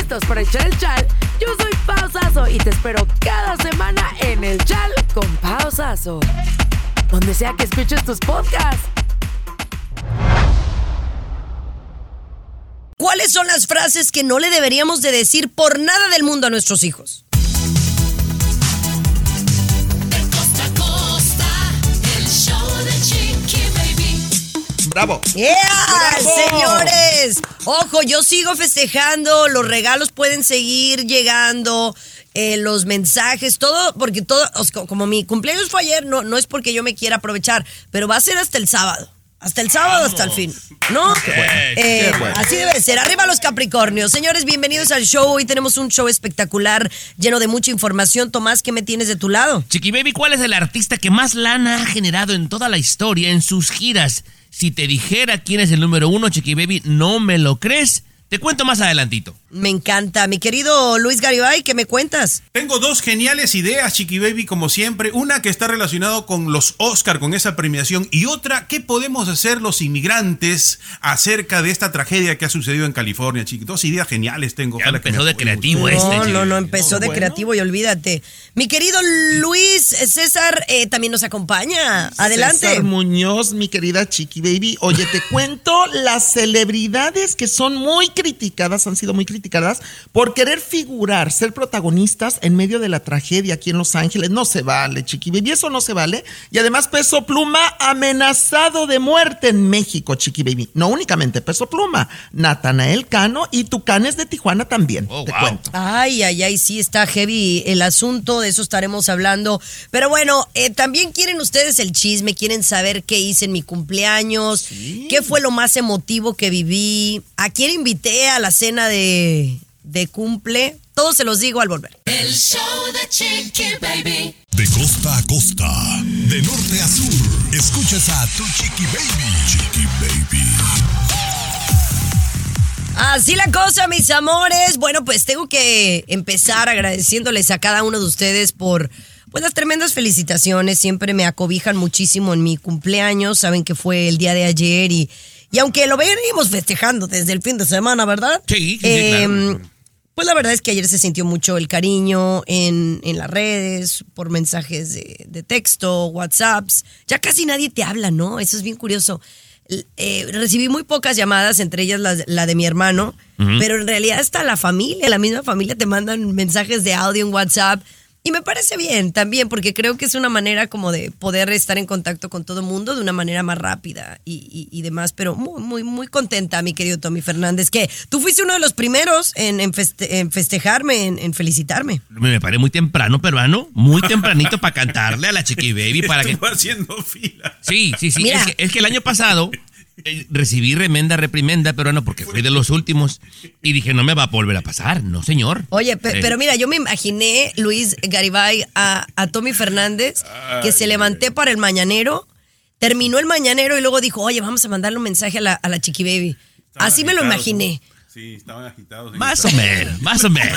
listos para echar el chal? Yo soy Pao Sasso y te espero cada semana en el Chal con Pao Sasso, donde sea que escuches tus podcasts. ¿Cuáles son las frases que no le deberíamos de decir por nada del mundo a nuestros hijos? ¡Bravo! ¡Yeah! ¡Bravo! Señores, ojo, yo sigo festejando, los regalos pueden seguir llegando, los mensajes, todo, porque todo, como mi cumpleaños fue ayer, no es porque yo me quiera aprovechar, pero va a ser hasta el sábado. Hasta el sábado, hasta el fin, ¿no? Qué bueno. Así debe ser. Arriba los Capricornios. Señores, bienvenidos al show. Hoy tenemos un show espectacular, lleno de mucha información. Tomás, ¿qué me tienes de tu lado? Chiqui Baby, ¿cuál es el artista que más lana ha generado en toda la historia en sus giras? Si te dijera quién es el número 1, Chiqui Baby, ¿no me lo crees? Te cuento más adelantito. Me encanta. Mi querido Luis Garibay, ¿qué me cuentas? Tengo dos geniales ideas, Chiqui Baby, como siempre. Una que está relacionada con los Oscar, con esa premiación. Y otra, ¿qué podemos hacer los inmigrantes acerca de esta tragedia que ha sucedido en California, Chiqui? Dos ideas geniales tengo. Ya empezó de creativo Chiqui. No, empezó de creativo y olvídate. Mi querido Luis César también nos acompaña. Adelante. César Muñoz, mi querida Chiqui Baby. Oye, te cuento las celebridades que son muy criticadas, han sido muy criticadas por querer figurar, ser protagonistas en medio de la tragedia aquí en Los Ángeles. No se vale, Chiqui Baby, eso no se vale. Y además Peso Pluma amenazado de muerte en México, Chiqui Baby. No únicamente Peso Pluma, Natanael Cano y Tucanes de Tijuana también, te cuento. Ay, sí, está heavy el asunto, de eso estaremos hablando. Pero bueno, también quieren ustedes el chisme, quieren saber qué hice en mi cumpleaños, qué fue lo más emotivo que viví, a quién invité a la cena de cumple. Todo se los digo al volver. El show de Chiqui Baby. De costa a costa, de norte a sur, escuchas a tu Chiqui Baby. Chiqui Baby. Así la cosa, mis amores. Bueno, pues tengo que empezar agradeciéndoles a cada uno de ustedes por las tremendas felicitaciones. Siempre me acobijan muchísimo en mi cumpleaños. Saben que fue el día de ayer y aunque lo venimos festejando desde el fin de semana, ¿verdad? Sí, claro. Pues la verdad es que ayer se sintió mucho el cariño en las redes, por mensajes de texto, WhatsApps. Ya casi nadie te habla, ¿no? Eso es bien curioso. Recibí muy pocas llamadas, entre ellas la de mi hermano, pero en realidad hasta la misma familia te mandan mensajes de audio en WhatsApp. Y me parece bien también, porque creo que es una manera como de poder estar en contacto con todo el mundo de una manera más rápida y demás. Pero muy, muy, muy contenta, mi querido Tommy Fernández, que tú fuiste uno de los primeros en festejarme, en felicitarme. Me paré muy temprano, peruano, muy tempranito para cantarle a la Chiqui Baby. Para que... haciendo fila. Sí. Mira. Es que el año pasado recibí remenda reprimenda, peruano, porque fui de los últimos. Y dije, no me va a volver a pasar, no señor. Oye, pero mira, yo me imaginé, Luis Garibay, a Tommy Fernández, que se levanté para el mañanero, terminó el mañanero y luego dijo, oye, vamos a mandarle un mensaje a la Chiqui Baby. Así me lo imaginé. Sí, estaban agitados. Más o menos.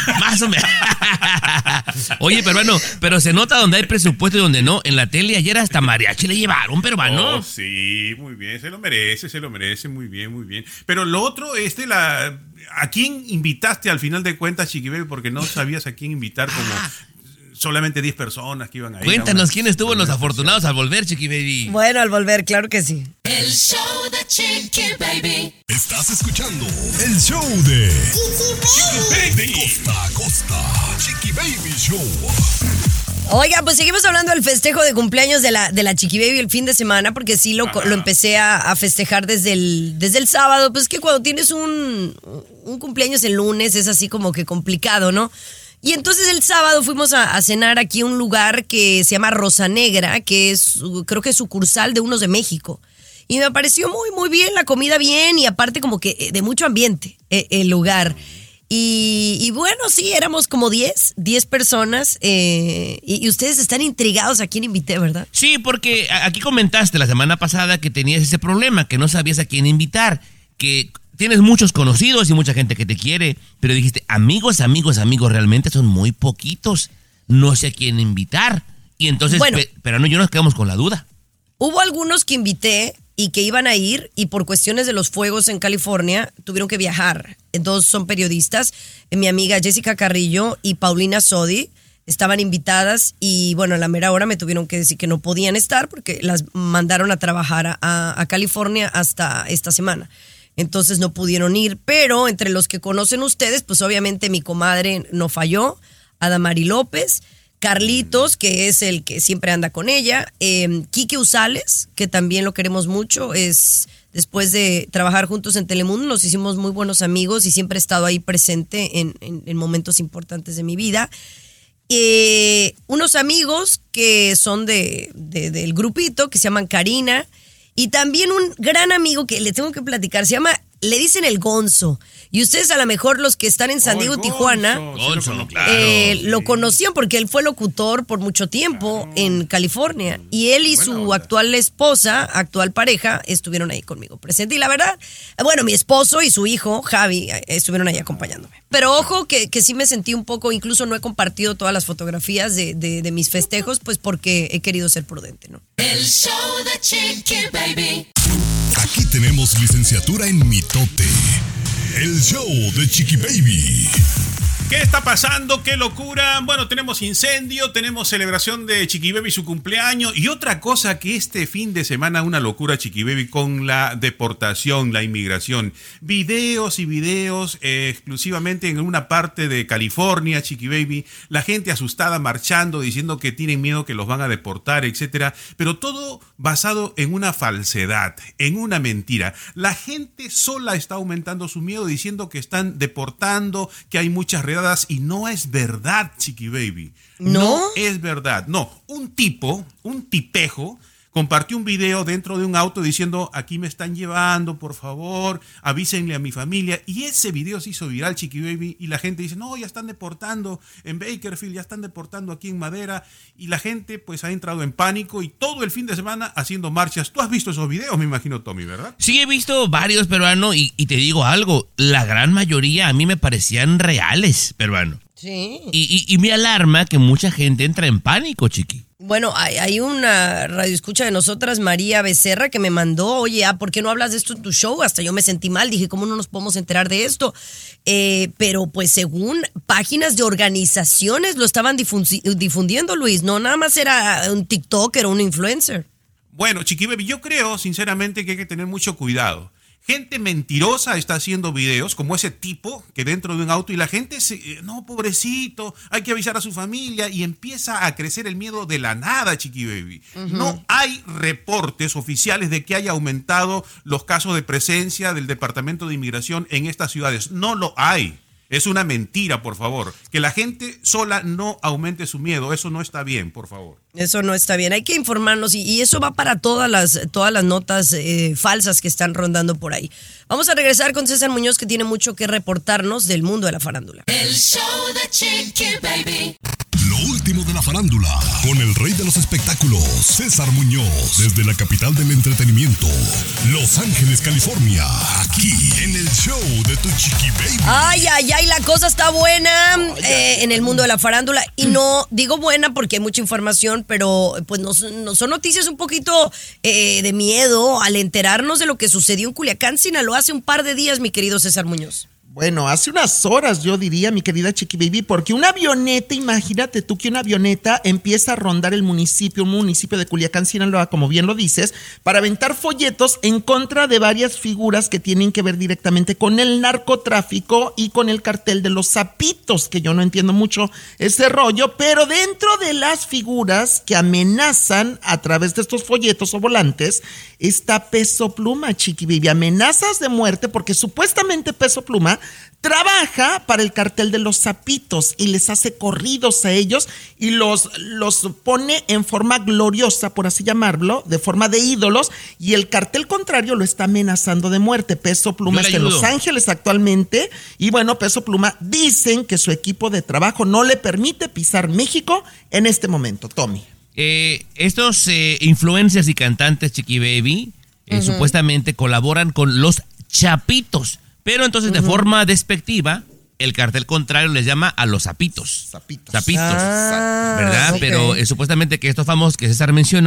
Oye, peruano, pero se nota donde hay presupuesto y donde no. En la tele ayer hasta mariachi le llevaron, peruano. Oh, sí, muy bien, se lo merece, muy bien. Pero lo otro, ¿a quién invitaste al final de cuentas, Chiqui Baby? Porque no sabías a quién invitar, como solamente 10 personas que iban a ir. Cuéntanos quién estuvo en Los Afortunados al volver, Chiqui Baby. Bueno, al volver, claro que sí. El show de Chiqui Baby. Estás escuchando el show de Chiqui Baby. De costa a costa, Chiqui Baby Show. Oiga, pues seguimos hablando del festejo de cumpleaños de la Chiqui Baby el fin de semana, porque sí lo empecé a festejar desde el sábado. Pues que cuando tienes un cumpleaños el lunes es así como que complicado, ¿no? Y entonces el sábado fuimos a cenar aquí a un lugar que se llama Rosa Negra, que es, creo que es sucursal de Unos de México. Y me pareció muy, muy bien, la comida bien y aparte como que de mucho ambiente el lugar. Y bueno, sí, éramos como 10 personas y ustedes están intrigados a quién invité, ¿verdad? Sí, porque aquí comentaste la semana pasada que tenías ese problema, que no sabías a quién invitar, que tienes muchos conocidos y mucha gente que te quiere, pero dijiste, amigos, realmente son muy poquitos, no sé a quién invitar. Y entonces, bueno, pero no, yo nos quedamos con la duda. Hubo algunos que invité y que iban a ir y por cuestiones de los fuegos en California tuvieron que viajar. 2 son periodistas, mi amiga Jessica Carrillo y Paulina Sodi. Estaban invitadas y bueno, a la mera hora me tuvieron que decir que no podían estar porque las mandaron a trabajar a California hasta esta semana. Entonces no pudieron ir, pero entre los que conocen ustedes, pues obviamente mi comadre no falló, Adamari López, Carlitos, que es el que siempre anda con ella, Quique Usales, que también lo queremos mucho, es después de trabajar juntos en Telemundo, nos hicimos muy buenos amigos y siempre he estado ahí presente en momentos importantes de mi vida. Unos amigos que son del grupito, que se llaman Karina, y también un gran amigo que le tengo que platicar, le dicen el Gonzo. Y ustedes a lo mejor los que están en San Diego, Tijuana, Gonzo, claro. lo conocían porque él fue locutor por mucho tiempo en California. Y él y su actual esposa, actual pareja, estuvieron ahí conmigo presente. Y la verdad, bueno, mi esposo y su hijo, Javi, estuvieron ahí acompañándome. Pero ojo que sí me sentí un poco, incluso no he compartido todas las fotografías de mis festejos, pues porque he querido ser prudente, ¿no? El show de Chiqui Baby. Aquí tenemos licenciatura en mitote. El show de Chiqui Baby. ¿Qué está pasando? ¡Qué locura! Bueno, tenemos incendio, tenemos celebración de Chiqui Baby, su cumpleaños, y otra cosa que este fin de semana una locura, Chiqui Baby, con la deportación, la inmigración. Videos y videos exclusivamente en una parte de California, Chiqui Baby, la gente asustada marchando, diciendo que tienen miedo que los van a deportar, etcétera, pero todo basado en una falsedad, en una mentira. La gente sola está aumentando su miedo diciendo que están deportando, que hay muchas redadas, y no es verdad, Chiqui Baby. No es verdad. No, un tipejo, compartió un video dentro de un auto diciendo, aquí me están llevando, por favor, avísenle a mi familia. Y ese video se hizo viral, Chiqui Baby, y la gente dice, no, ya están deportando en Bakersfield, ya están deportando aquí en Madera. Y la gente pues ha entrado en pánico y todo el fin de semana haciendo marchas. Tú has visto esos videos, me imagino, Tommy, ¿verdad? Sí, he visto varios, peruano, y te digo algo, la gran mayoría a mí me parecían reales, peruano. Sí. Y me alarma que mucha gente entra en pánico, Chiqui. Bueno, hay una radioescucha de nosotras, María Becerra, que me mandó, oye, ¿por qué no hablas de esto en tu show? Hasta yo me sentí mal, dije, ¿cómo no nos podemos enterar de esto? Pero pues según páginas de organizaciones lo estaban difundiendo, Luis, no nada más era un TikToker o un influencer. Bueno, Chiqui Baby, yo creo sinceramente que hay que tener mucho cuidado. Gente mentirosa está haciendo videos como ese tipo que dentro de un auto y la gente no, pobrecito, hay que avisar a su familia y empieza a crecer el miedo de la nada, Chiqui Baby. No hay reportes oficiales de que haya aumentado los casos de presencia del Departamento de Inmigración en estas ciudades. No lo hay. Es una mentira, por favor. Que la gente sola no aumente su miedo. Eso no está bien, por favor. Eso no está bien. Hay que informarnos y eso va para todas las notas falsas que están rondando por ahí. Vamos a regresar con César Muñoz, que tiene mucho que reportarnos del mundo de la farándula. El show de Chiqui Baby. Lo último de la farándula, con el rey de los espectáculos, César Muñoz, desde la capital del entretenimiento, Los Ángeles, California, aquí en el show de tu Chiqui Baby. Ay, la cosa está buena en el mundo de la farándula. Y no digo buena porque hay mucha información, pero pues no son noticias un poquito de miedo al enterarnos de lo que sucedió en Culiacán, Sinaloa, hace un par de días, mi querido César Muñoz. Bueno, hace unas horas yo diría, mi querida Chiqui Baby, porque una avioneta, imagínate tú que una avioneta empieza a rondar un municipio de Culiacán, Sinaloa, como bien lo dices, para aventar folletos en contra de varias figuras que tienen que ver directamente con el narcotráfico y con el cartel de los Zapitos, que yo no entiendo mucho ese rollo, pero dentro de las figuras que amenazan a través de estos folletos o volantes, está Peso Pluma, Chiqui Baby, amenazas de muerte porque supuestamente Peso Pluma trabaja para el cartel de los Zapitos y les hace corridos a ellos y los pone en forma gloriosa, por así llamarlo, de forma de ídolos, y el cartel contrario lo está amenazando de muerte. Peso Pluma está en Los Ángeles actualmente y bueno, Peso Pluma dicen que su equipo de trabajo no le permite pisar México en este momento. Tommy. Estos influencers y cantantes, Chiqui Baby, supuestamente colaboran con los Chapitos. Pero entonces de forma despectiva, el cartel contrario les llama a los Zapitos. Zapitos. ¿Verdad? Okay. Pero supuestamente que estos famosos que César mencionó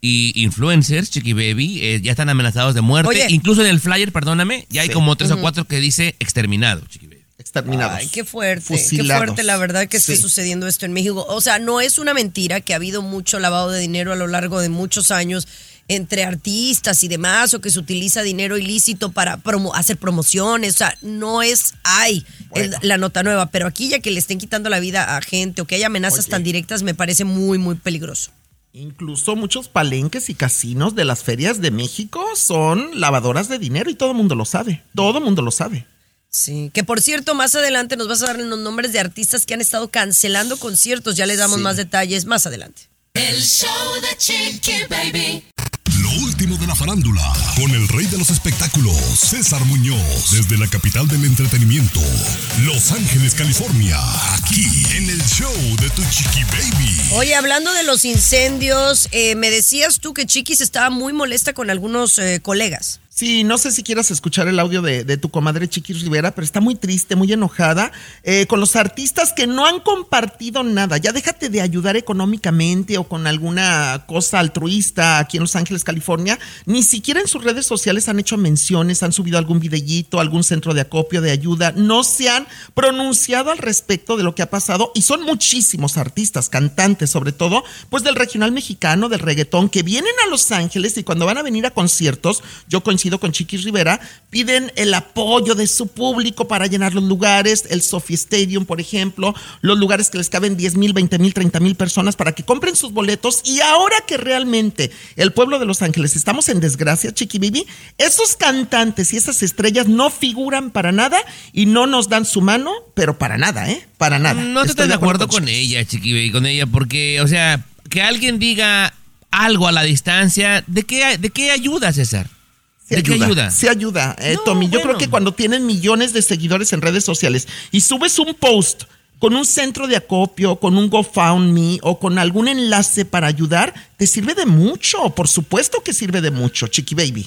y influencers, Chiqui Baby, ya están amenazados de muerte. Oye. Incluso en el flyer, perdóname, ya hay Sí. como 3 o 4 que dice exterminado, Chiqui Baby. Exterminados. Ay, qué fuerte, Fusilados. qué fuerte la verdad que esté Sí. sucediendo esto en México. O sea, no es una mentira que ha habido mucho lavado de dinero a lo largo de muchos años entre artistas y demás, o que se utiliza dinero ilícito para hacer promociones. O sea, no es Bueno. la nota nueva, pero aquí ya que le estén quitando la vida a gente o que haya amenazas Oye. tan directas, me parece muy, muy peligroso. Incluso muchos palenques y casinos de las ferias de México son lavadoras de dinero y todo el mundo lo sabe. Todo el mundo lo sabe. Sí, que por cierto, más adelante nos vas a dar los nombres de artistas que han estado cancelando conciertos. Ya les damos Sí. más detalles más adelante. El show de Chiqui Baby. Lo último de la farándula, con el rey de los espectáculos, César Muñoz, desde la capital del entretenimiento, Los Ángeles, California, aquí en el show de tu Chiqui Baby. Oye, hablando de los incendios, me decías tú que Chiquis estaba muy molesta con algunos colegas. Sí, no sé si quieras escuchar el audio de tu comadre Chiqui Rivera, pero está muy triste, muy enojada con los artistas que no han compartido nada. Ya déjate de ayudar económicamente o con alguna cosa altruista aquí en Los Ángeles, California. Ni siquiera en sus redes sociales han hecho menciones, han subido algún videíto, algún centro de acopio, de ayuda. No se han pronunciado al respecto de lo que ha pasado y son muchísimos artistas, cantantes sobre todo, pues del regional mexicano, del reggaetón, que vienen a Los Ángeles y cuando van a venir a conciertos, yo coincido con Chiqui Rivera, piden el apoyo de su público para llenar los lugares, el Sophie Stadium, por ejemplo, los lugares que les caben 10,000, 20,000, 30,000 personas para que compren sus boletos. Y ahora que realmente el pueblo de Los Ángeles estamos en desgracia, Chiqui Baby, esos cantantes y esas estrellas no figuran para nada y no nos dan su mano, pero para nada, para nada. No estoy de acuerdo con ella, Chiqui Baby, con ella, porque, o sea, que alguien diga algo a la distancia, ¿de qué ayuda, César? ¿De qué ayuda? Sí ayuda, No, Tommy. Yo bueno. creo que cuando tienen millones de seguidores en redes sociales y subes un post con un centro de acopio, con un GoFundMe o con algún enlace para ayudar, te sirve de mucho. Por supuesto que sirve de mucho, Chiqui Baby.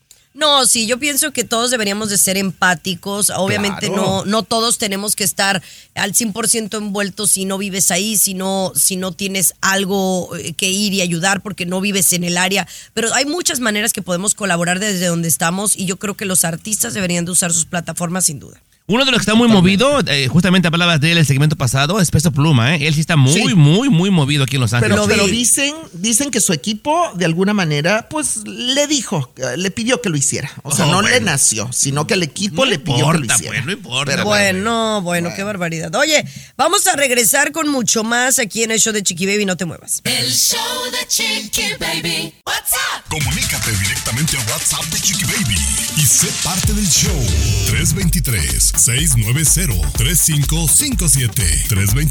No, sí, yo pienso que todos deberíamos de ser empáticos. Obviamente Claro. no todos tenemos que estar al 100% envueltos si no vives ahí, si no tienes algo que ir y ayudar porque no vives en el área. Pero hay muchas maneras que podemos colaborar desde donde estamos y yo creo que los artistas deberían de usar sus plataformas sin duda. Uno de los que está muy movido, justamente hablabas de él el segmento pasado, es Peso Pluma, Él sí está muy, Sí. muy, muy movido aquí en Los Ángeles. Pero dicen que su equipo, de alguna manera, pues le pidió que lo hiciera. O sea, Oh, no bueno. le nació, sino que el equipo No le pidió que lo importa, hiciera. pues, no importa. Pero Bueno, qué barbaridad. Oye, vamos a regresar con mucho más aquí en el show de Chiqui Baby, no te muevas. El show de Chiqui Baby. What's up? Comunícate directamente a WhatsApp de Chiqui Baby y sé parte del show. 323-690-3557.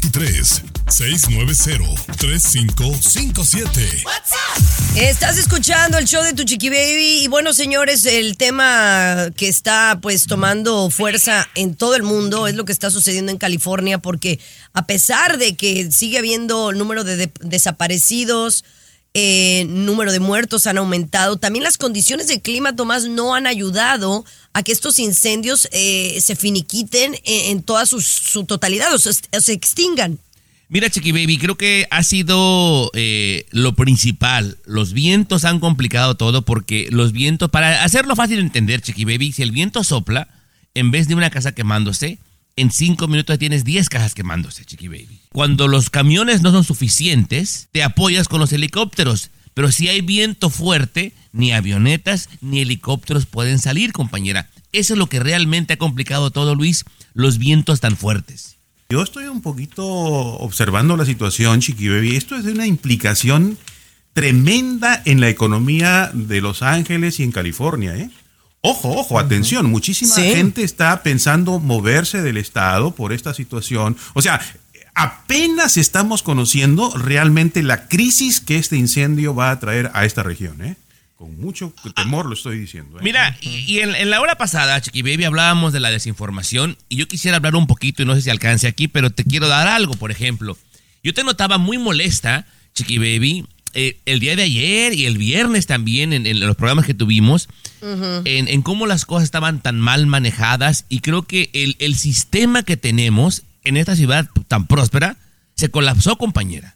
323-690-3557. What's up? Estás escuchando el show de tu Chiqui Baby y bueno, señores, el tema que está pues tomando fuerza en todo el mundo es lo que está sucediendo en California porque a pesar de que sigue habiendo número de desaparecidos, número de muertos han aumentado, también las condiciones del clima, Tomás, no han ayudado a que estos incendios se finiquiten en toda su totalidad o se extingan. Mira, Chiqui Baby, creo que ha sido lo principal. Los vientos han complicado todo porque los vientos, para hacerlo fácil de entender, Chiqui Baby, si el viento sopla, en vez de una casa quemándose, en 5 minutos tienes 10 casas quemándose, Chiqui Baby. Cuando los camiones no son suficientes, te apoyas con los helicópteros. Pero si hay viento fuerte, ni avionetas ni helicópteros pueden salir, compañera. Eso es lo que realmente ha complicado todo, Luis, los vientos tan fuertes. Yo estoy un poquito observando la situación, Chiqui Baby. Esto es de una implicación tremenda en la economía de Los Ángeles y en California, Ojo, atención, muchísima Sí. gente está pensando moverse del estado por esta situación. O sea, apenas estamos conociendo realmente la crisis que este incendio va a traer a esta región, Con mucho temor lo estoy diciendo. Mira, y en la hora pasada, Chiqui Baby, hablábamos de la desinformación y yo quisiera hablar un poquito y no sé si alcance aquí, pero te quiero dar algo, por ejemplo. Yo te notaba muy molesta, Chiqui Baby, el día de ayer y el viernes también en los programas que tuvimos, en cómo las cosas estaban tan mal manejadas y creo que el sistema que tenemos en esta ciudad tan próspera se colapsó, compañera.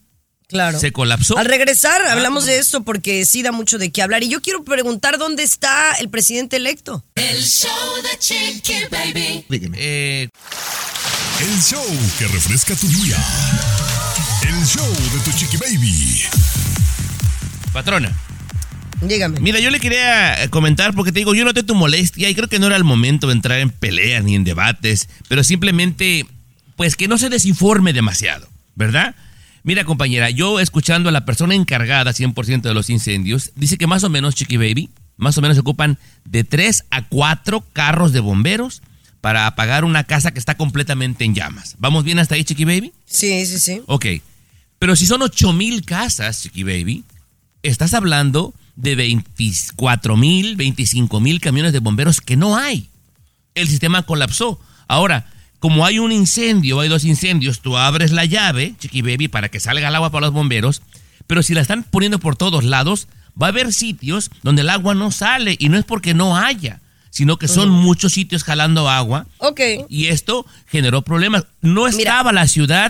Claro. Se colapsó. Al regresar hablamos de esto porque sí da mucho de qué hablar. Y yo quiero preguntar dónde está el presidente electo. El show de Chiqui Baby. Dígame. El show que refresca tu día. El show de tu Chiqui Baby. Patrona. Dígame. Mira, yo le quería comentar porque te digo, yo noté tu molestia y creo que no era el momento de entrar en peleas ni en debates, pero simplemente, pues que no se desinforme demasiado, ¿verdad? Mira, compañera, yo escuchando a la persona encargada 100% de los incendios, dice que más o menos, Chiqui Baby, más o menos se ocupan de 3 a 4 carros de bomberos para apagar una casa que está completamente en llamas. ¿Vamos bien hasta ahí, Chiqui Baby? Sí. Ok, pero si son 8,000 casas, Chiqui Baby, estás hablando de 24,000, 25,000 camiones de bomberos que no hay. El sistema colapsó. Ahora, como hay un incendio, hay 2 incendios, tú abres la llave, Chiqui Baby, para que salga el agua para los bomberos, pero si la están poniendo por todos lados, va a haber sitios donde el agua no sale, y no es porque no haya, sino que son muchos sitios jalando agua. Ok. Y esto generó problemas. No estaba la ciudad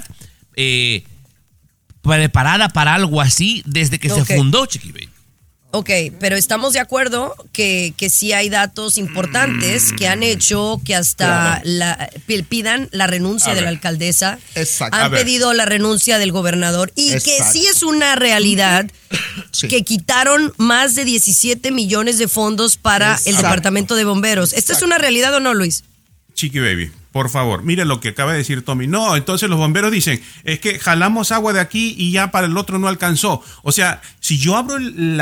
preparada para algo así desde que se fundó, Chiqui Baby. Ok, pero estamos de acuerdo que sí hay datos importantes que han hecho que hasta pidan la renuncia de la alcaldesa. Exacto. Han pedido la renuncia del gobernador y que sí es una realidad que quitaron más de 17 millones de fondos para el departamento de bomberos. ¿Esta es una realidad o no, Luis? Chiqui Baby, por favor, mire lo que acaba de decir Tommy. No, entonces los bomberos dicen, es que jalamos agua de aquí y ya para el otro no alcanzó. O sea, si yo abro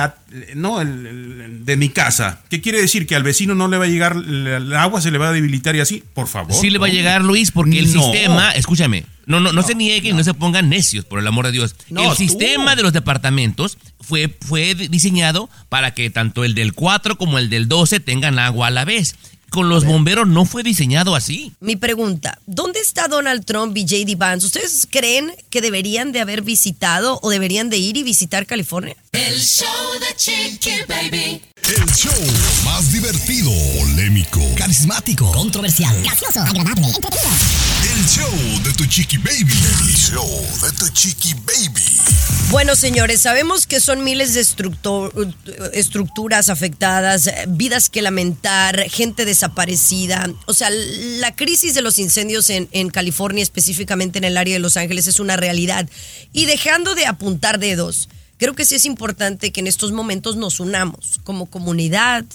de mi casa, ¿qué quiere decir? ¿Que al vecino no le va a llegar el agua, se le va a debilitar y así? Por favor. Sí le va a llegar, Luis, porque el sistema, escúchame, no se nieguen, no se pongan necios, por el amor de Dios. El sistema de los departamentos fue diseñado para que tanto el del 4 como el del 12 tengan agua a la vez. Con los bomberos no fue diseñado así. Mi pregunta, ¿dónde está Donald Trump y J.D. Vance? ¿Ustedes creen que deberían de haber visitado o deberían de ir y visitar California? El show de Chiqui Baby. El show más divertido, polémico, carismático, controversial, gracioso, agradable, entretenido. El show de tu Chiqui Baby. El show de tu Chiqui Baby. Bueno, señores, sabemos que son miles de estructuras afectadas, vidas que lamentar, gente desaparecida. O sea, la crisis de los incendios en California, específicamente en el área de Los Ángeles, es una realidad. Y dejando de apuntar dedos, creo que sí es importante que en estos momentos nos unamos como comunidad,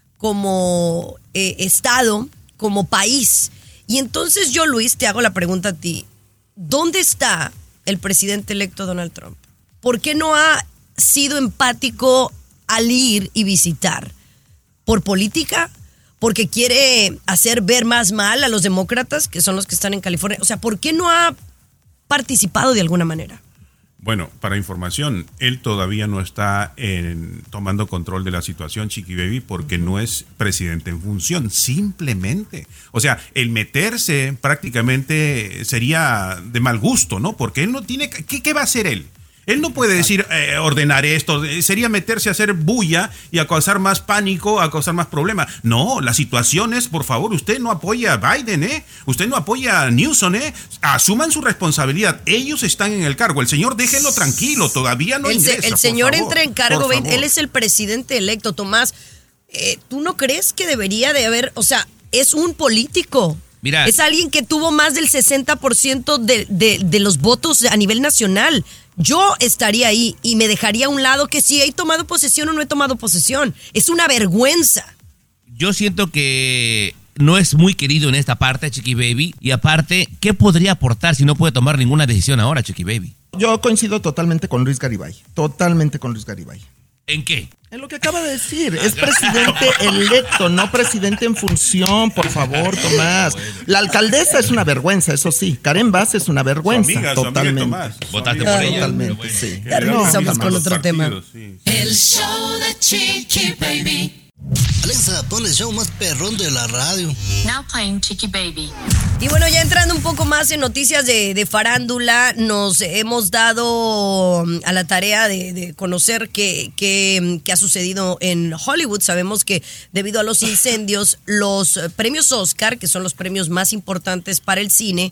como estado, como país. Y entonces yo, Luis, te hago la pregunta a ti. ¿Dónde está el presidente electo Donald Trump? ¿Por qué no ha sido empático al ir y visitar? ¿Por política? ¿Porque quiere hacer ver más mal a los demócratas, que son los que están en California? O sea, ¿por qué no ha participado de alguna manera? Bueno, para información, él todavía no está tomando control de la situación, Chiqui Baby, porque no es presidente en función, simplemente. O sea, el meterse prácticamente sería de mal gusto, ¿no? Porque él no tiene... ¿Qué va a hacer él? Él no puede decir, ordenar esto, sería meterse a hacer bulla y a causar más pánico, a causar más problemas. No, la situación es, por favor, usted no apoya a Biden, usted no apoya a Newsom, asuman su responsabilidad, ellos están en el cargo, el señor déjenlo tranquilo, todavía no ingresa. El señor entra en cargo, él es el presidente electo, Tomás. ¿Tú no crees que debería de haber, o sea, es un político? Mira, es alguien que tuvo más del 60% de los votos a nivel nacional. Yo estaría ahí y me dejaría a un lado que si he tomado posesión o no he tomado posesión. Es una vergüenza. Yo siento que no es muy querido en esta parte, Chiqui Baby. Y aparte, ¿qué podría aportar si no puede tomar ninguna decisión ahora, Chiqui Baby? Yo coincido totalmente con Luis Garibay. Totalmente con Luis Garibay. ¿En qué? En lo que acaba de decir. Es presidente electo, no presidente en función, por favor, Tomás. La alcaldesa es una vergüenza, eso sí. Karen Bass es una vergüenza. Totalmente. Votaste por ella. Totalmente, sí. Ya regresamos con otro tema. El show de Chiqui Baby. Alexa, pon el show más perrón de la radio. Now playing Chiqui Baby. Y bueno, ya entrando un poco más en noticias de farándula, nos hemos dado a la tarea de conocer qué ha sucedido en Hollywood. Sabemos que debido a los incendios, los premios Oscar, que son los premios más importantes para el cine,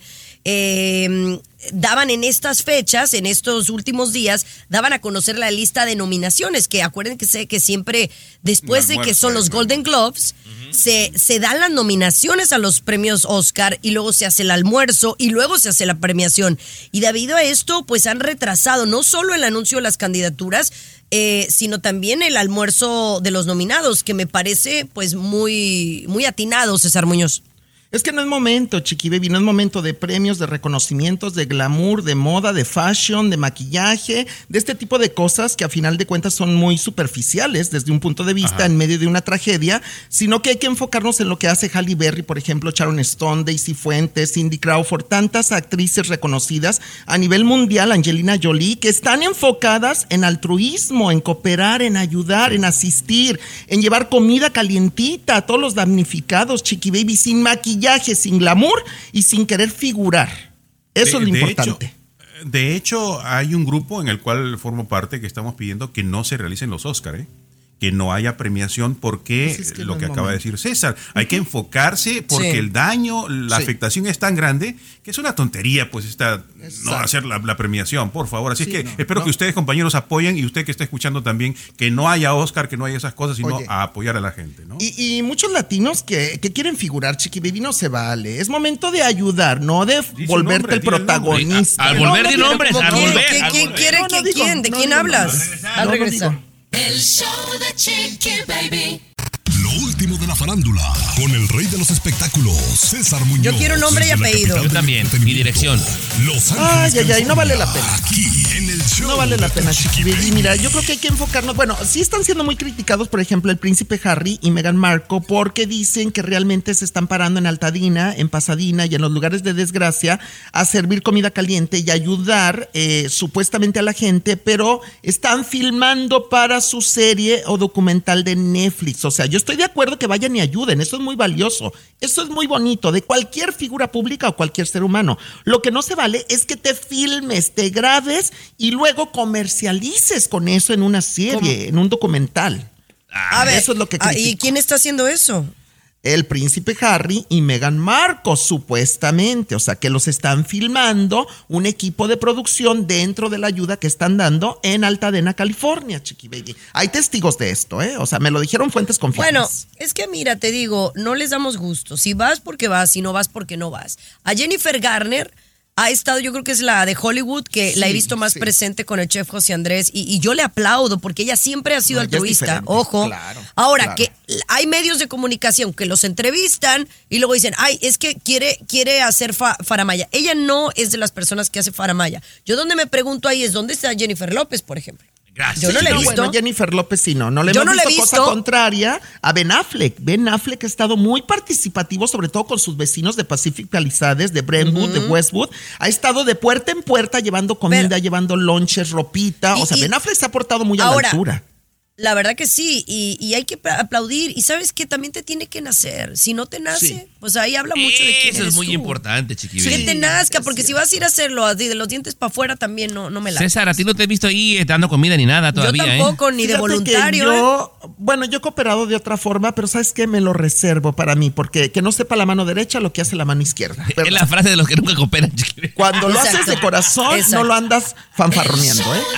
daban en estas fechas, en estos últimos días, daban a conocer la lista de nominaciones, que acuérdense que siempre después de que son los Golden Globes, se dan las nominaciones a los premios Oscar y luego se hace el almuerzo y luego se hace la premiación. Y debido a esto, pues han retrasado no solo el anuncio de las candidaturas, sino también el almuerzo de los nominados, que me parece pues muy, muy atinado, César Muñoz. Es que no es momento, Chiqui Baby, no es momento de premios, de reconocimientos, de glamour, de moda, de fashion, de maquillaje, de este tipo de cosas que a final de cuentas son muy superficiales desde un punto de vista en medio de una tragedia, sino que hay que enfocarnos en lo que hace Halle Berry, por ejemplo, Sharon Stone, Daisy Fuentes, Cindy Crawford, tantas actrices reconocidas a nivel mundial, Angelina Jolie, que están enfocadas en altruismo, en cooperar, en ayudar, en asistir, en llevar comida calientita a todos los damnificados, Chiqui Baby, sin maquillaje, sin glamour y sin querer figurar. Eso es lo importante. De hecho, hay un grupo en el cual formo parte que estamos pidiendo que no se realicen los Oscars, que no haya premiación, porque pues es que lo que acaba de decir César, hay que enfocarse porque el daño, la afectación es tan grande que es una tontería pues no hacer la premiación, por favor. Así es que espero que ustedes, compañeros, apoyen, y usted que está escuchando también, que no haya Oscar, que no haya esas cosas, sino a apoyar a la gente, ¿no? Y muchos latinos que quieren figurar, Chiqui Baby, no se vale. Es momento de ayudar, no de volverte el protagonista. Al volver de nombres, al volver. ¿De quién hablas? Al regresar. El show de Chiqui Baby. Lo último de la farándula, con el rey de los espectáculos, César Muñoz. Yo quiero nombre y apellido. Yo también, y dirección. Los Ángeles. No vale la pena. Aquí en el show. No vale la pena, Chiqui Baby. Mira, yo creo que hay que enfocarnos. Bueno, sí están siendo muy criticados, por ejemplo, el príncipe Harry y Meghan Markle, porque dicen que realmente se están parando en Altadena, en Pasadena y en los lugares de desgracia a servir comida caliente y ayudar supuestamente a la gente, pero están filmando para su serie o documental de Netflix. O sea, yo estoy de acuerdo que vayan y ayuden, eso es muy valioso, eso es muy bonito, de cualquier figura pública o cualquier ser humano. Lo que no se vale es que te filmes, te grabes y luego comercialices con eso en una serie, en un documental. A ver, eso es lo que critico. ¿Y quién está haciendo eso? El príncipe Harry y Meghan Markle, supuestamente. O sea, que los están filmando un equipo de producción dentro de la ayuda que están dando en Altadena, California, Chiqui Baby. Hay testigos de esto, ¿eh? O sea, me lo dijeron fuentes confiables. Bueno, es que mira, te digo, no les damos gusto. Si vas, porque vas. Si no vas, porque no vas. A Jennifer Garner ha estado, yo creo que es la de Hollywood, que la he visto más presente con el chef José Andrés, y yo le aplaudo porque ella siempre ha sido altruista, ojo. Claro, ahora, que hay medios de comunicación que los entrevistan y luego dicen, ay, es que quiere hacer faramaya. Ella no es de las personas que hace faramaya. Yo donde me pregunto ahí es, ¿dónde está Jennifer López, por ejemplo? Gracias. Yo no le he visto. Bueno, Jennifer López sí, no le hemos visto cosa contraria a Ben Affleck. Ben Affleck ha estado muy participativo, sobre todo con sus vecinos de Pacific Palisades, de Brentwood, de Westwood. Ha estado de puerta en puerta llevando comida, llevando lunches, ropita. O sea, Ben Affleck se ha portado muy a la altura. La verdad que sí, y hay que aplaudir. Y sabes que también te tiene que nacer. Si no te nace, pues ahí habla mucho de quién Eso eres es muy tú. importante, Chiqui Baby. Que te nazca, porque si vas a ir a hacerlo así de los dientes para afuera también no me la. César, a ti no te he visto ahí dando comida ni nada todavía. Yo tampoco, ni de voluntario. Yo he cooperado de otra forma, pero ¿sabes qué? Me lo reservo para mí, porque que no sepa la mano derecha lo que hace la mano izquierda. ¿Verdad? Es la frase de los que nunca cooperan, Chiqui Baby. Cuando lo haces de corazón, no lo andas fanfarroneando, ¿eh?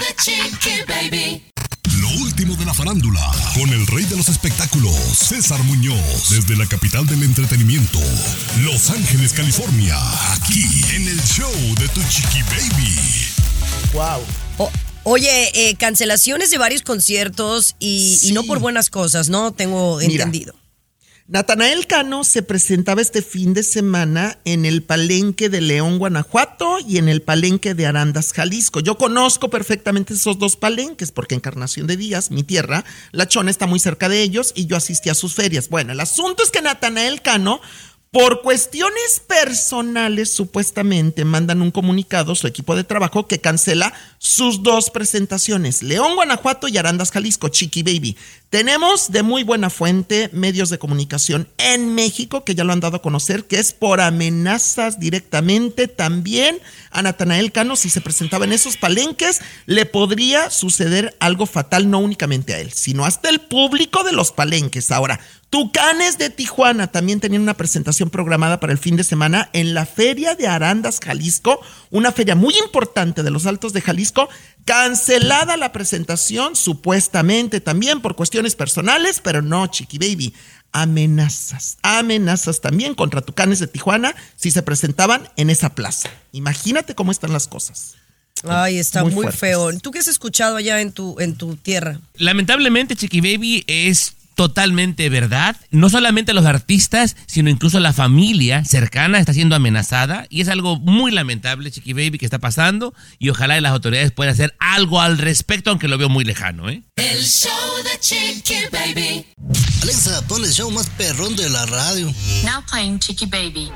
Lo último de la farándula, con el rey de los espectáculos, César Muñoz, desde la capital del entretenimiento, Los Ángeles, California, aquí en el show de tu Chiqui Baby. Wow. Oye, cancelaciones de varios conciertos y no por buenas cosas, ¿no? Tengo entendido. Natanael Cano se presentaba este fin de semana en el Palenque de León, Guanajuato, y en el Palenque de Arandas, Jalisco. Yo conozco perfectamente esos dos palenques porque Encarnación de Díaz, mi tierra, La Chona, está muy cerca de ellos y yo asistí a sus ferias. Bueno, el asunto es que Natanael Cano, por cuestiones personales, supuestamente mandan un comunicado, su equipo de trabajo, que cancela sus dos presentaciones, León, Guanajuato y Arandas, Jalisco, Chiqui Baby. Tenemos de muy buena fuente medios de comunicación en México que ya lo han dado a conocer, que es por amenazas directamente. También a Natanael Cano, si se presentaba en esos palenques, le podría suceder algo fatal, no únicamente a él, sino hasta el público de los palenques. Ahora, Tucanes de Tijuana también tenían una presentación programada para el fin de semana en la Feria de Arandas, Jalisco, una feria muy importante de los Altos de Jalisco. Cancelada la presentación, supuestamente también por cuestiones personales, pero no, Chiqui Baby. Amenazas también contra Tucanes de Tijuana si se presentaban en esa plaza. Imagínate cómo están las cosas. Ay, está muy fuertes. feo. ¿Tú qué has escuchado allá en tu tierra? Lamentablemente, Chiqui Baby, es totalmente verdad. No solamente los artistas, sino incluso la familia cercana está siendo amenazada. Y es algo muy lamentable, Chiqui Baby, que está pasando. Y ojalá las autoridades puedan hacer algo al respecto, aunque lo veo muy lejano, ¿eh? El show de Chiqui Baby. Alexa, pon el show más perrón de la radio. Now playing Chiqui Baby.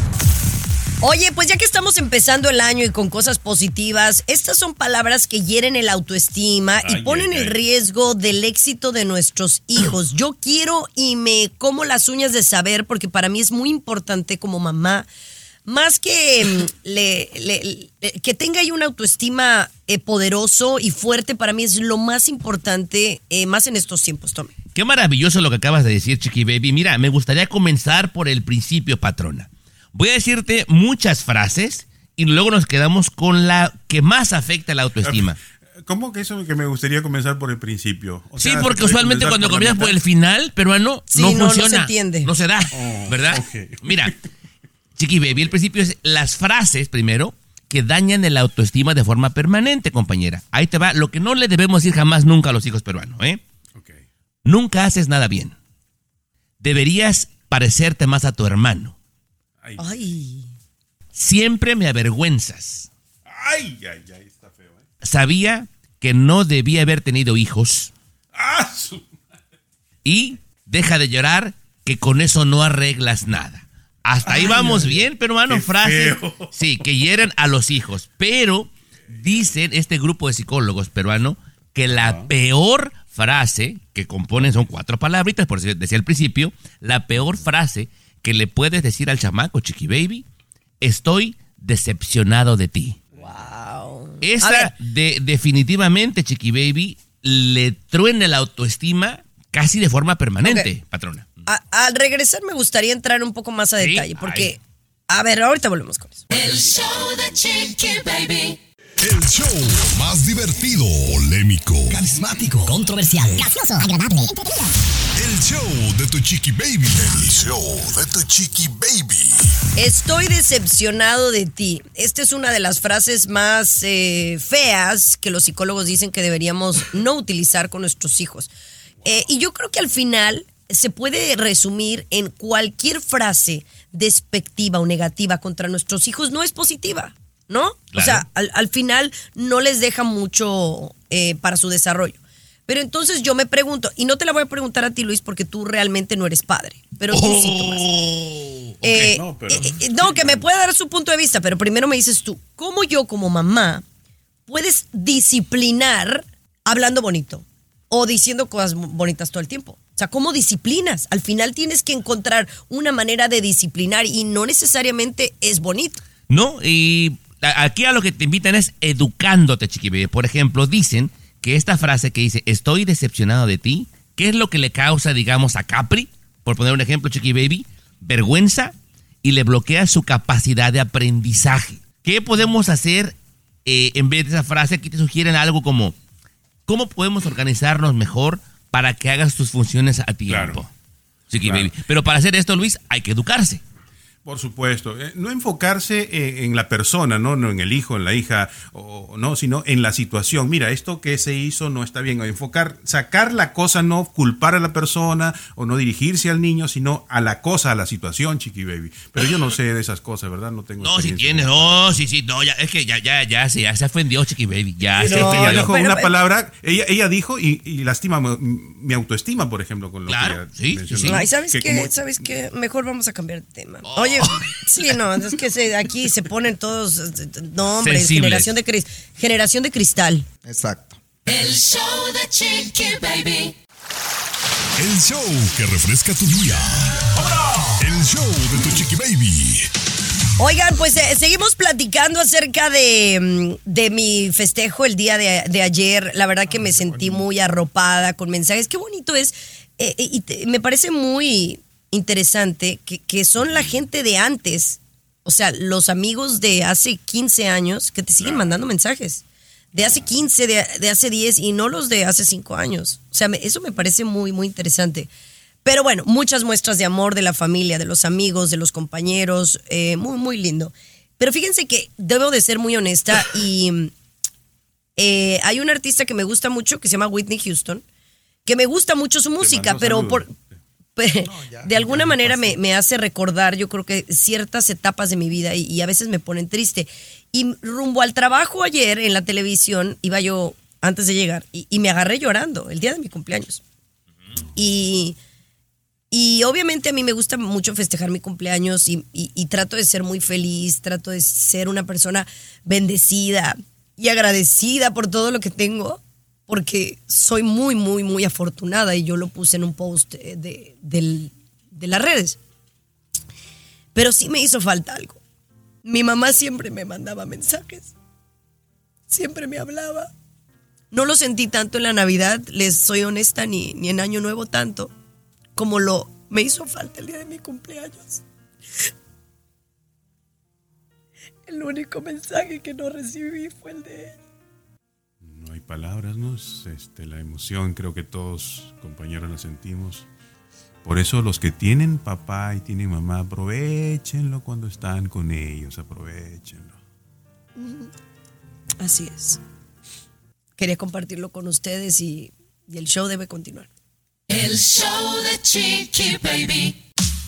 Oye, pues ya que estamos empezando el año y con cosas positivas, estas son palabras que hieren el autoestima y ponen el riesgo del éxito de nuestros hijos. Yo quiero y me como las uñas de saber, porque para mí es muy importante como mamá, más que que tenga ahí una autoestima poderoso y fuerte, para mí es lo más importante, más en estos tiempos, Tommy. Qué maravilloso lo que acabas de decir, Chiqui Baby. Mira, me gustaría comenzar por el principio, patrona. Voy a decirte muchas frases y luego nos quedamos con la que más afecta la autoestima. ¿Cómo que eso que me gustaría comenzar por el principio? O Sí, sea, porque ¿puede usualmente comenzar cuando por la comienzas por mitad? el final, peruano, Sí, no no funciona. se entiende. No se da, ¿verdad? ok. Mira, Chiqui Baby, el principio es las frases, primero, que dañan el autoestima de forma permanente, compañera. Ahí te va, lo que no le debemos decir jamás nunca a los hijos peruanos, ¿eh? Okay. Nunca haces nada bien. Deberías parecerte más a tu hermano. Ay. Siempre me avergüenzas. Ay, está feo, ¿eh? Sabía que no debía haber tenido hijos. ¡Ah! Y deja de llorar, que con eso no arreglas nada. Hasta ahí vamos bien, peruano. qué Frases, feo. sí, que hieren a los hijos. Pero dicen este grupo de psicólogos peruano que la peor frase que componen son 4 palabritas, por eso decía al principio, la peor frase que le puedes decir al chamaco, Chiqui Baby, estoy decepcionado de ti. Wow. Esa definitivamente, Chiqui Baby, le truena la autoestima casi de forma permanente, patrona. Al regresar me gustaría entrar un poco más a Sí, detalle, porque, a ver, ahorita volvemos con eso. El show de Chiqui Baby. El show más divertido, polémico, Carismático, controversial, gracioso, agradable, entretenido. el show de tu Chiqui Baby. El show de tu Chiqui Baby. Estoy decepcionado de ti. Esta es una de las frases más feas que los psicólogos dicen que deberíamos no utilizar con nuestros hijos. Y yo creo que al final se puede resumir en cualquier frase despectiva o negativa contra nuestros hijos no es positiva, ¿no? Claro. O sea, al final no les deja mucho para su desarrollo. Pero entonces yo me pregunto, y no te la voy a preguntar a ti, Luis, porque tú realmente no eres padre, pero tú sí, Tomás. no, pero- No, que me puede dar su punto de vista, pero primero me dices tú, ¿cómo yo como mamá puedes disciplinar hablando bonito o diciendo cosas bonitas todo el tiempo? O sea, ¿cómo disciplinas? Al final tienes que encontrar una manera de disciplinar y no necesariamente es bonito. No, y aquí a lo que te invitan es educándote, Chiqui Baby. Por ejemplo, dicen que esta frase que dice, estoy decepcionado de ti, ¿qué es lo que le causa, digamos, a Capri? Por poner un ejemplo, Chiqui Baby, vergüenza, y le bloquea su capacidad de aprendizaje. ¿Qué podemos hacer en vez de esa frase? Aquí te sugieren algo como, ¿cómo podemos organizarnos mejor para que hagas tus funciones a tiempo? Claro. Chiqui Claro. Baby. Pero para hacer esto, Luis, hay que educarse. Por supuesto, no enfocarse en la persona, ¿no? No en el hijo, en la hija, no, sino en la situación. Mira, esto que se hizo no está bien. Sacar la cosa, no culpar a la persona o no dirigirse al niño, sino a la cosa, a la situación, Chiqui Baby. Pero yo no sé de esas cosas, ¿verdad? No tengo. No, si experiencia tienes, como- no, sí, no, ya, es que ya se ofendió, Chiqui Baby, ya se No, ella ofendió. dijo pero- una palabra, ella dijo y lastima mi autoestima, por ejemplo, con lo Claro, que sí, ella mencionó. sí. Ay, ¿sabes Que qué? como- ¿Sabes qué? Mejor vamos a cambiar de tema. Oye, sí, no, es que aquí se ponen todos, no, hombre, Sensibles. generación de cristal. Exacto. El show de Chiqui Baby. El show que refresca tu día. El show de tu Chiqui Baby. Oigan, pues seguimos platicando acerca de mi festejo el día de ayer. La verdad que me sentí muy arropada con mensajes. Qué bonito es. Me parece muy interesante que son la gente de antes. O sea, los amigos de hace 15 años que te siguen mandando mensajes. De hace 15, de hace 10 y no los de hace 5 años. O sea, eso me parece muy, muy interesante. Pero bueno, muchas muestras de amor de la familia, de los amigos, de los compañeros. Muy, muy lindo. Pero fíjense que debo de ser muy honesta y hay un artista que me gusta mucho que se llama Whitney Houston, que me gusta mucho su música, pero de alguna manera me hace recordar, yo creo que ciertas etapas de mi vida y a veces me ponen triste. Y rumbo al trabajo ayer en la televisión, iba yo antes de llegar y me agarré llorando el día de mi cumpleaños. Y obviamente a mí me gusta mucho festejar mi cumpleaños y trato de ser muy feliz, trato de ser una persona bendecida y agradecida por todo lo que tengo, porque soy muy, muy, muy afortunada y yo lo puse en un post de las redes. Pero sí me hizo falta algo. Mi mamá siempre me mandaba mensajes, siempre me hablaba. No lo sentí tanto en la Navidad, les soy honesta, ni en Año Nuevo tanto, como me hizo falta el día de mi cumpleaños. El único mensaje que no recibí fue el de él. No hay palabras, ¿no? La emoción, creo que todos, compañeros, la sentimos. Por eso los que tienen papá y tienen mamá, aprovechenlo cuando están con ellos, aprovechenlo. Así es. Quería compartirlo con ustedes y el show debe continuar. El show de Chiqui Baby.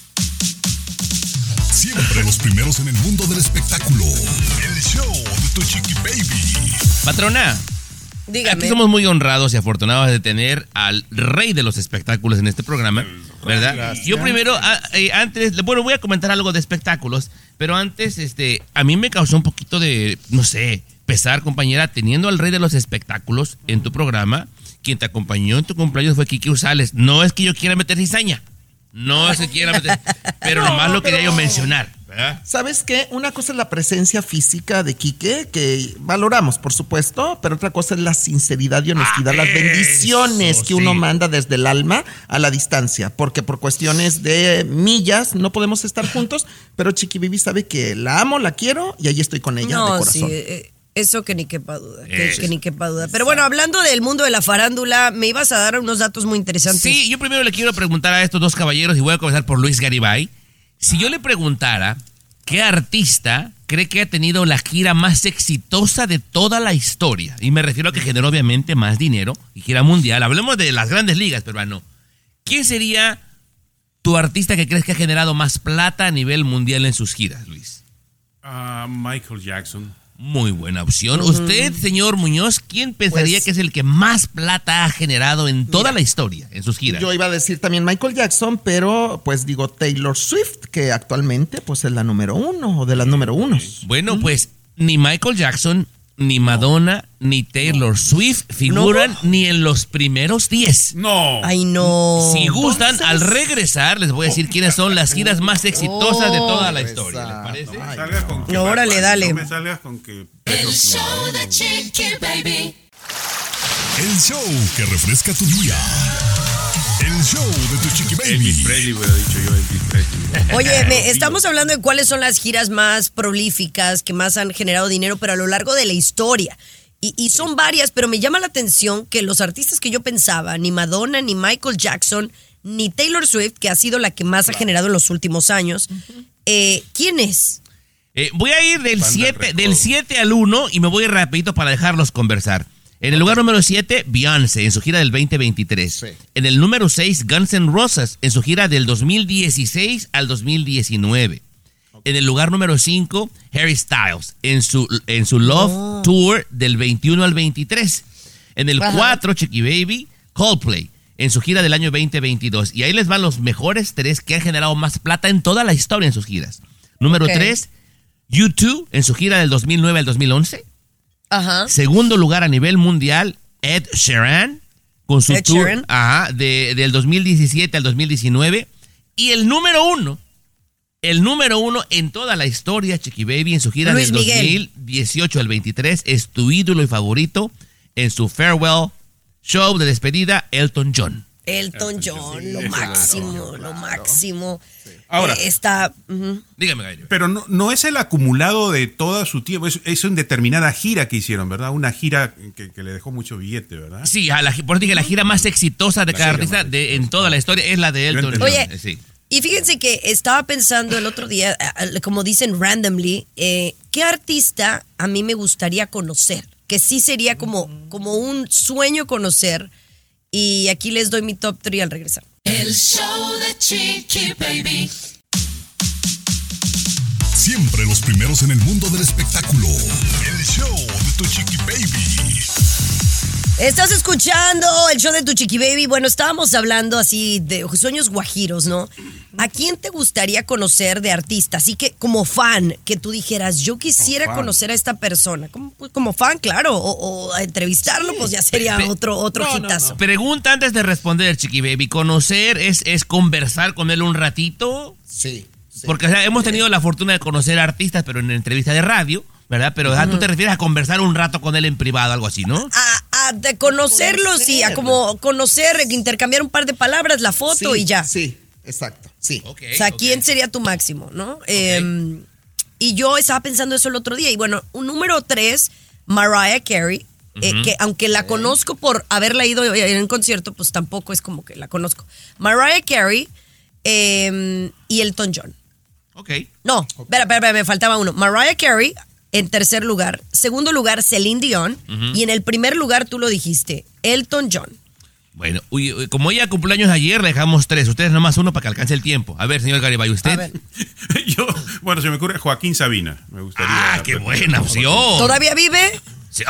Siempre los primeros en el mundo del espectáculo. El show de tu Chiqui Baby. Patrona, dígame. Aquí somos muy honrados y afortunados de tener al rey de los espectáculos en este programa, ¿verdad? Gracias. Yo primero, antes, bueno, voy a comentar algo de espectáculos, pero antes, a mí me causó un poquito de, no sé, pesar, compañera, teniendo al rey de los espectáculos en tu programa. Quien te acompañó en tu cumpleaños fue Kiki Ursales. No es que yo quiera meter cizaña. No es que quiera meter. Pero nomás lo quería yo mencionar, ¿verdad? ¿Sabes qué? Una cosa es la presencia física de Quique, que valoramos, por supuesto, pero otra cosa es la sinceridad y honestidad, las bendiciones que uno manda desde el alma a la distancia, porque por cuestiones de millas no podemos estar juntos, pero Chiqui Baby sabe que la amo, la quiero y ahí estoy con ella de corazón. Sí, eso que ni quepa duda, que ni quepa duda. Pero bueno, hablando del mundo de la farándula, me ibas a dar unos datos muy interesantes. Sí, yo primero le quiero preguntar a estos dos caballeros y voy a comenzar por Luis Garibay. Si yo le preguntara qué artista cree que ha tenido la gira más exitosa de toda la historia, y me refiero a que generó obviamente más dinero y gira mundial, hablemos de las grandes ligas, peruano, ¿quién sería tu artista que crees que ha generado más plata a nivel mundial en sus giras, Luis? Michael Jackson. Muy buena opción. Usted, señor Muñoz, ¿quién pensaría que es el que más plata ha generado en toda la historia, en sus giras? Yo iba a decir también Michael Jackson, pero pues digo Taylor Swift, que actualmente pues es la número 1 o de las número 1. Bueno, pues ni Michael Jackson, ni Madonna, ni Taylor Swift figuran ni en los primeros 10. No. Ay, no. Si gustan, al regresar les voy a decir quiénes son las giras más exitosas de toda la historia. ¿Les parece? No me salgas con que Órale, dale. No me salgas con que El show de Chiqui Baby. El show que refresca tu día. El show de tu Chiqui Baby. Elvis Presley, hubiera dicho yo, Elvis Presley. Oye, estamos hablando de cuáles son las giras más prolíficas, que más han generado dinero, pero a lo largo de la historia. Y son varias, pero me llama la atención que los artistas que yo pensaba, ni Madonna, ni Michael Jackson, ni Taylor Swift, que ha sido la que más ha generado en los últimos años, ¿quién es? Voy a ir del 7 al 1 y me voy rapidito para dejarlos conversar. En el lugar número 7, Beyoncé, en su gira del 2023. Sí. En el número 6, Guns N' Roses, en su gira del 2016 al 2019. Okay. En el lugar número 5, Harry Styles, en su Love Tour del 21 al 23. En el 4, Chiqui Baby, Coldplay, en su gira del año 2022. Y ahí les van los mejores 3 que han generado más plata en toda la historia en sus giras. Número 3, U2, en su gira del 2009 al 2011. Ajá. Segundo lugar a nivel mundial, Ed Sheeran, con su Ed tour Sheeran. del 2017 al 2019. Y el número uno en toda la historia, Chiqui Baby, en su gira Luis del Miguel. 2018 al 23, es tu ídolo y favorito en su farewell show de despedida, Elton John. Elton John, lo máximo. Ahora, está... Dígame, Gallo. Pero no es el acumulado de toda su tiempo, es una determinada gira que hicieron, ¿verdad? Una gira que le dejó mucho billete, ¿verdad? Sí, por eso dije, la gira más exitosa de cada artista en toda la historia es la de Elton John. Oye, Sí. y fíjense que estaba pensando el otro día, como dicen randomly, ¿qué artista a mí me gustaría conocer? Que sí sería como un sueño conocer. Y aquí les doy mi top 3 al regresar. El show de Chiqui Baby. Siempre los primeros en el mundo del espectáculo. El show de tu Chiqui Baby. Estás escuchando el show de tu Chiqui Baby. Bueno, estábamos hablando así de sueños guajiros, ¿no? ¿A quién te gustaría conocer de artista? Así que como fan, que tú dijeras, yo quisiera conocer a esta persona. Como fan, claro. O a entrevistarlo, pues ya sería otro hitazo. Pregunta antes de responder, Chiqui Baby. ¿Conocer es conversar con él un ratito? Sí. Porque o sea, hemos tenido la fortuna de conocer artistas, pero en entrevista de radio, ¿verdad? Pero tú te refieres a conversar un rato con él en privado, algo así, ¿no? De conocerlo, sí. A como conocer, intercambiar un par de palabras, la foto y ya. Sí, exacto. Sí. O sea, ¿quién sería tu máximo, no? Y yo estaba pensando eso el otro día. Y bueno, un número 3, Mariah Carey, que aunque la conozco por haberla ido en un concierto, pues tampoco es como que la conozco. Mariah Carey y Elton John. Ok. No, espera, me faltaba uno. Mariah Carey en tercer lugar. Segundo lugar, Celine Dion. Y en el primer lugar, tú lo dijiste, Elton John. Bueno, como ella cumpleaños ayer, le dejamos 3. Ustedes nomás uno para que alcance el tiempo. A ver, señor Garibay, ¿usted? A ver. Bueno, se me ocurre Joaquín Sabina. Me gustaría. ¡Qué buena opción! ¿Todavía vive? Sí.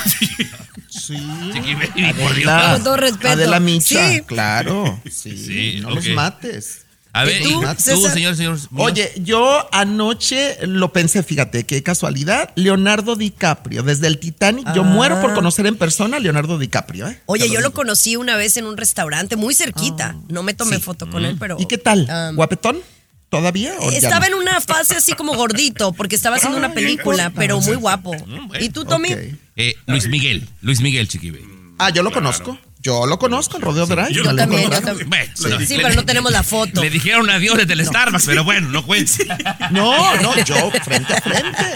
Sí. Chiqui Baby, por Dios. Con todo respeto. Adela Micha, Sí. claro. Sí, no los mates. A ver, ¿Y tú, César? señor. Oye, yo anoche lo pensé, fíjate, qué casualidad, Leonardo DiCaprio, desde el Titanic, yo muero por conocer en persona a Leonardo DiCaprio, ¿eh? Oye, Te yo lo digo. conocí una vez en un restaurante muy cerquita. No me tomé foto con él, pero... ¿Y qué tal? ¿Guapetón? ¿Todavía? ¿O ya Estaba no? en una fase así como gordito, porque estaba haciendo una película, pero muy guapo. ¿Y tú, Tommy? Ok. Luis Miguel, Chiqui Baby. Yo lo conozco. Yo lo conozco, el Rodeo Drive. Yo también. Bueno, Sí, pero no tenemos la foto. Le dijeron adiós desde el Starbucks, pero bueno, no cuenta. No, yo frente a frente.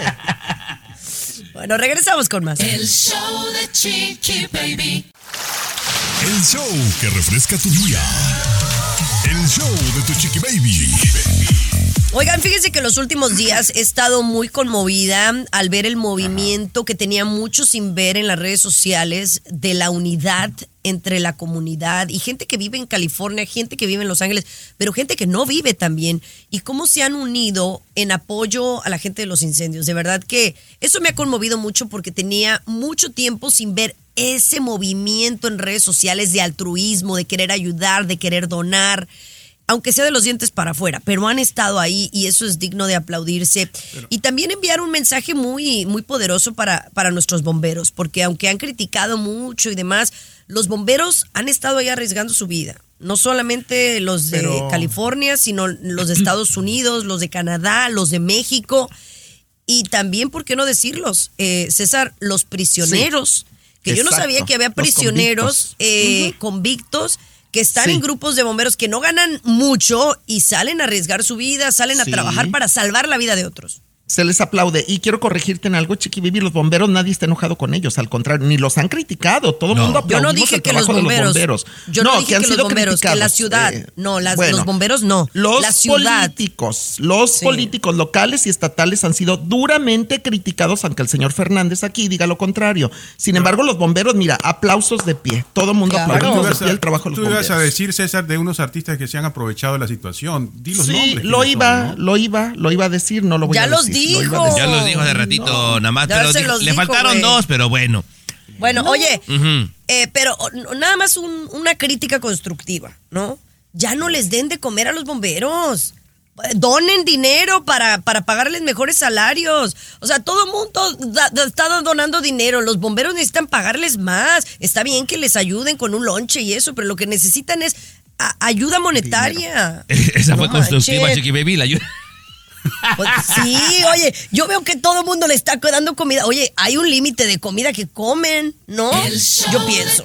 Bueno, regresamos con más. El show de Chiqui Baby. El show que refresca tu día. El show de tu Chiqui Baby. Oigan, fíjense que los últimos días he estado muy conmovida al ver el movimiento que tenía mucho sin ver en las redes sociales de la unidad entre la comunidad y gente que vive en California, gente que vive en Los Ángeles, pero gente que no vive también, y cómo se han unido en apoyo a la gente de los incendios. De verdad que eso me ha conmovido mucho porque tenía mucho tiempo sin ver ese movimiento en redes sociales de altruismo, de querer ayudar, de querer donar, aunque sea de los dientes para afuera, pero han estado ahí y eso es digno de aplaudirse. Y también enviar un mensaje muy, muy poderoso para nuestros bomberos, porque aunque han criticado mucho y demás, los bomberos han estado ahí arriesgando su vida. No solamente los de California, sino los de Estados Unidos, los de Canadá, los de México. Y también, ¿por qué no decirlos? César, los prisioneros, que yo no sabía que había prisioneros convictos que están en grupos de bomberos que no ganan mucho y salen a arriesgar su vida, salen a trabajar para salvar la vida de otros. Se les aplaude. Y quiero corregirte en algo, Chiqui Baby, los bomberos, nadie está enojado con ellos, al contrario, ni los han criticado. Todo el mundo aplaudimos. Yo no dije que los bomberos. Yo no dije que los bomberos, que la ciudad. Los bomberos no. La ciudad. Los políticos locales y estatales han sido duramente criticados, aunque el señor Fernández aquí diga lo contrario. Sin embargo, los bomberos, mira, aplausos de pie. Todo el mundo aplaudimos de pie el trabajo de los bomberos. Tú ibas a decir, César, de unos artistas que se han aprovechado de la situación. Di los nombres. Lo iba a decir, no lo voy a decir. Ya los dijo. Ya los dijo hace ratito, nada más. Ya Pero le dijo, faltaron dos, pero bueno. Bueno, oye, pero nada más una crítica constructiva, ¿no? Ya no les den de comer a los bomberos. donen dinero para pagarles mejores salarios. O sea, todo el mundo está donando dinero. Los bomberos necesitan pagarles más. Está bien que les ayuden con un lonche y eso, pero lo que necesitan es ayuda monetaria. Esa fue constructiva, Chiqui Baby, la ayuda. Pues sí, oye, yo veo que todo el mundo le está dando comida. Oye, hay un límite de comida que comen, ¿no? Yo pienso.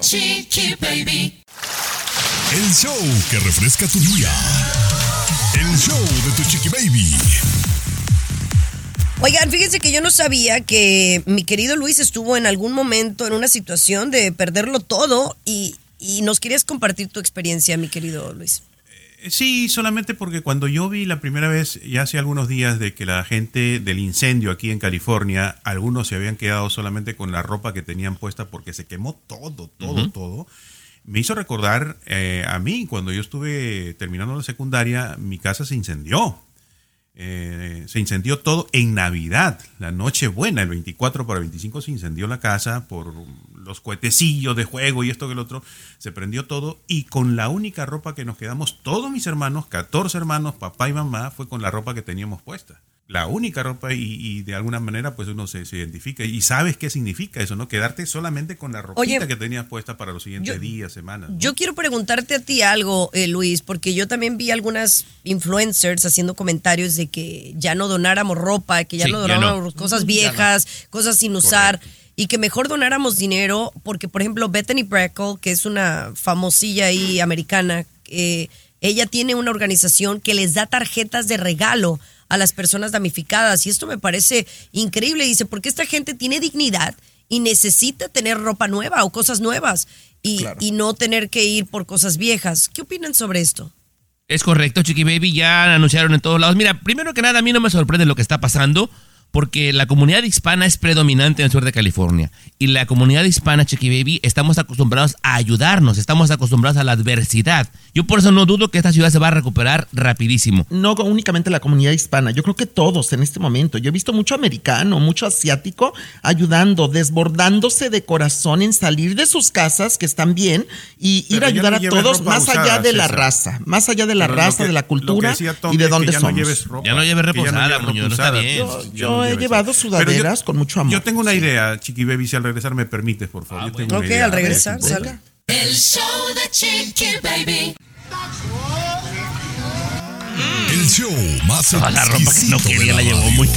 El show que refresca tu día. El show de tu Chiqui Baby. Oigan, fíjense que yo no sabía que mi querido Luis estuvo en algún momento en una situación de perderlo todo y nos querías compartir tu experiencia, mi querido Luis. Sí, solamente porque cuando yo vi la primera vez, ya hace algunos días, de que la gente del incendio aquí en California, algunos se habían quedado solamente con la ropa que tenían puesta porque se quemó todo. Me hizo recordar a mí, cuando yo estuve terminando la secundaria, mi casa se incendió. Se incendió todo en Navidad, la Nochebuena, el 24 para el 25 se incendió la casa por los cohetecillos de juego y esto que el otro, se prendió todo y con la única ropa que nos quedamos, todos mis hermanos, 14 hermanos, papá y mamá, fue con la ropa que teníamos puesta. La única ropa y de alguna manera pues uno se identifica y sabes qué significa eso, ¿no? Quedarte solamente con la ropita que tenías puesta para los siguientes días, semanas, ¿no? Yo quiero preguntarte a ti algo, Luis, porque yo también vi algunas influencers haciendo comentarios de que ya no donáramos ropa, que ya no donáramos cosas viejas, cosas sin usar. Correcto. Y que mejor donáramos dinero, porque por ejemplo Bethany Brackle, que es una famosilla ahí americana, ella tiene una organización que les da tarjetas de regalo a las personas damnificadas y esto me parece increíble. Dice, porque esta gente tiene dignidad y necesita tener ropa nueva o cosas nuevas y no tener que ir por cosas viejas. ¿Qué opinan sobre esto? Es correcto, Chiqui Baby, ya anunciaron en todos lados. Mira, primero que nada, a mí no me sorprende lo que está pasando, porque la comunidad hispana es predominante en el sur de California. Y la comunidad hispana, Chiqui Baby, estamos acostumbrados a ayudarnos, estamos acostumbrados a la adversidad. Yo por eso no dudo que esta ciudad se va a recuperar rapidísimo. No únicamente la comunidad hispana, yo creo que todos en este momento. Yo he visto mucho americano, mucho asiático ayudando, desbordándose de corazón en salir de sus casas, que están bien, y ir a ayudar a todos más allá de la raza, más allá de la raza, de la cultura y de dónde somos. Ya no lleves reposada, Muñoz, no está bien. Yo he llevado sudaderas con mucho amor. Yo tengo una idea, Chiqui Baby, si al regresar me permites, por favor. Ok, al regresar, salga. El show de Chiqui Baby. El show más la ropa que no quería la llevó muy...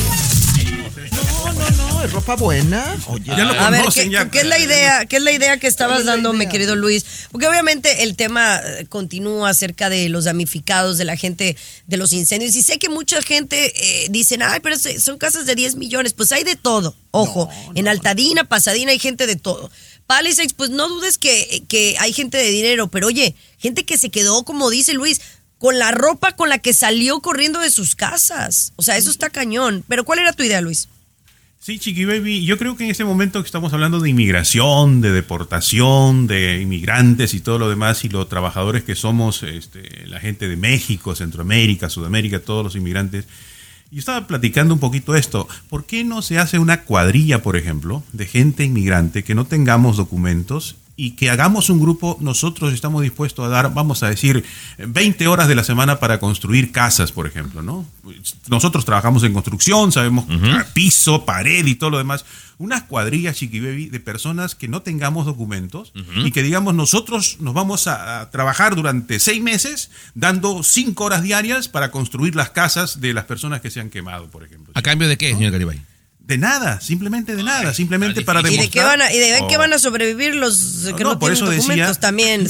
No, es ropa buena. Oye, ya lo a ver, conocen, ¿qué es la idea? ¿Qué es la idea que estabas dando, mi querido Luis? Porque obviamente el tema continúa acerca de los damnificados, de la gente de los incendios. Y sé que mucha gente dicen, ay, pero son casas de 10 millones. Pues hay de todo. Ojo, en Altadena, Pasadena hay gente de todo. Palisades, pues no dudes que hay gente de dinero. Pero oye, gente que se quedó, como dice Luis, con la ropa con la que salió corriendo de sus casas. O sea, eso está cañón. Pero ¿cuál era tu idea, Luis? Sí, Chiqui Baby, yo creo que en este momento que estamos hablando de inmigración, de deportación, de inmigrantes y todo lo demás, y los trabajadores que somos, la gente de México, Centroamérica, Sudamérica, todos los inmigrantes, yo estaba platicando un poquito esto. ¿Por qué no se hace una cuadrilla, por ejemplo, de gente inmigrante que no tengamos documentos y que hagamos un grupo? Nosotros estamos dispuestos a dar, vamos a decir, 20 horas de la semana para construir casas, por ejemplo, ¿no? Nosotros trabajamos en construcción, sabemos piso, pared y todo lo demás. Unas cuadrillas, Chiqui Baby, de personas que no tengamos documentos y que digamos nosotros nos vamos a trabajar durante 6 meses dando 5 horas diarias para construir las casas de las personas que se han quemado, por ejemplo. ¿A cambio de qué, señor Garibay? De nada, simplemente de nada, simplemente para demostrar. ¿Y de qué van a sobrevivir los que no tienen documentos? También,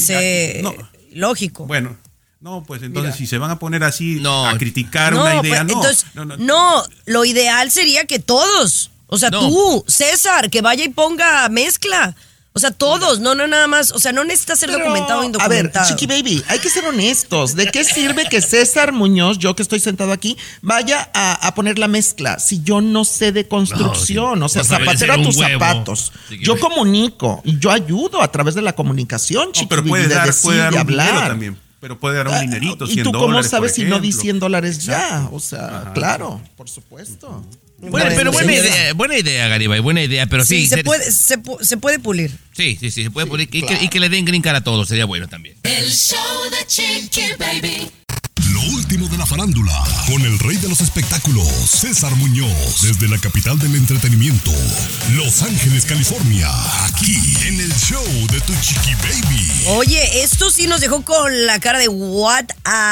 lógico. Bueno, no, pues entonces si se van a poner así a criticar una idea, pues, no, lo ideal sería que todos, o sea, tú, César, que vaya y ponga mezcla. O sea, todos, no nada más. O sea, no necesita ser documentado o indocumentado. A ver, Chiqui Baby, hay que ser honestos. ¿De qué sirve que César Muñoz, yo que estoy sentado aquí, vaya a poner la mezcla si yo no sé de construcción? O sea, zapatero a tus zapatos. Yo comunico y yo ayudo a través de la comunicación, Chiqui Baby, puede dar de hablar también. Pero puede dar un dinerito, $100. ¿Y tú cómo sabes si no di $100 ya? O sea, claro, por supuesto. Bueno, pero buena idea, Garibay, buena idea, pero sí. Se puede pulir. Sí, se puede pulir y que le den green card a todos, sería bueno también. El show de Chiqui Baby. Lo último de la farándula, con el rey de los espectáculos, César Muñoz, desde la capital del entretenimiento, Los Ángeles, California, aquí en el show de Tu Chiqui Baby. Oye, esto sí nos dejó con la cara de what,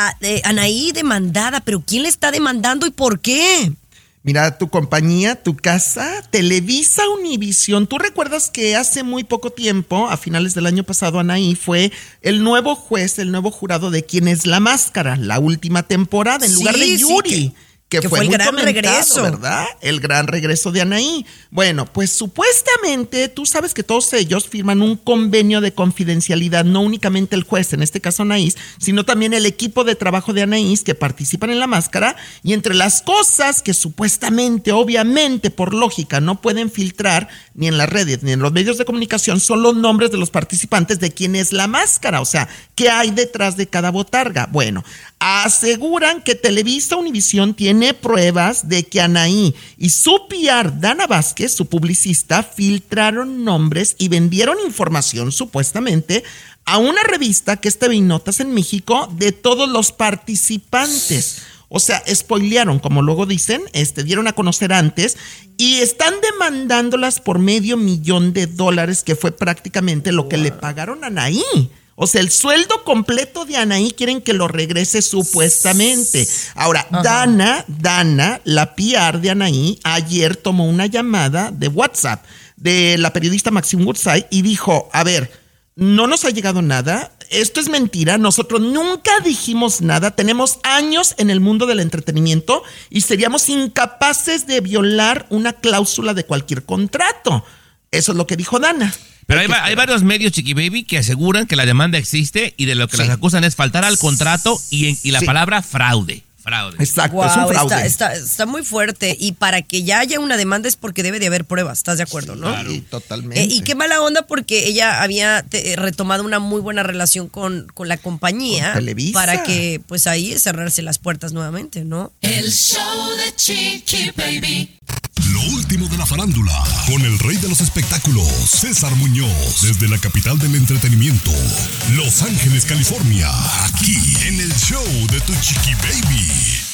Anaí demandada, pero ¿quién le está demandando y por qué? Mira, tu compañía, tu casa, Televisa Univisión. ¿Tú recuerdas que hace muy poco tiempo, a finales del año pasado, Anaí fue el nuevo juez, el nuevo jurado de ¿Quién es la Máscara? La última temporada, en lugar de Yuri. Que fue el gran regreso, ¿verdad? El gran regreso de Anaí. Bueno, pues supuestamente tú sabes que todos ellos firman un convenio de confidencialidad, no únicamente el juez, en este caso Anaís, sino también el equipo de trabajo de Anaís que participan en La Máscara, y entre las cosas que supuestamente, obviamente, por lógica, no pueden filtrar ni en las redes ni en los medios de comunicación son los nombres de los participantes de Quién es la Máscara, o sea, ¿qué hay detrás de cada botarga? Bueno, aseguran que Televisa Univisión tiene pruebas de que Anaí y su PR, Dana Vázquez, su publicista, filtraron nombres y vendieron información, supuestamente, a una revista que es TV y Notas en México de todos los participantes. O sea, spoilearon, como luego dicen, dieron a conocer antes, y están demandándolas por $500,000, que fue prácticamente lo que le pagaron a Anaí. O sea, el sueldo completo de Anaí quieren que lo regrese supuestamente. Ahora, Dana, la PR de Anaí, ayer tomó una llamada de WhatsApp de la periodista Maxine Woodside y dijo, a ver, no nos ha llegado nada, esto es mentira, nosotros nunca dijimos nada, tenemos años en el mundo del entretenimiento y seríamos incapaces de violar una cláusula de cualquier contrato. Eso es lo que dijo Dana. Pero hay varios medios, Chiqui Baby, que aseguran que la demanda existe y de lo que las acusan es faltar al contrato y la palabra fraude. Exacto, wow, es un fraude. Está muy fuerte, y para que ya haya una demanda es porque debe de haber pruebas, ¿estás de acuerdo, no? Sí, totalmente. Y qué mala onda, porque ella había retomado una muy buena relación con la compañía, con Televisa, para que pues ahí cerrarse las puertas nuevamente, ¿no? El show de Chiqui Baby. Lo último de la farándula, con el rey de los espectáculos, César Muñoz, desde la capital del entretenimiento, Los Ángeles, California, aquí en el show de Tu Chiqui Baby.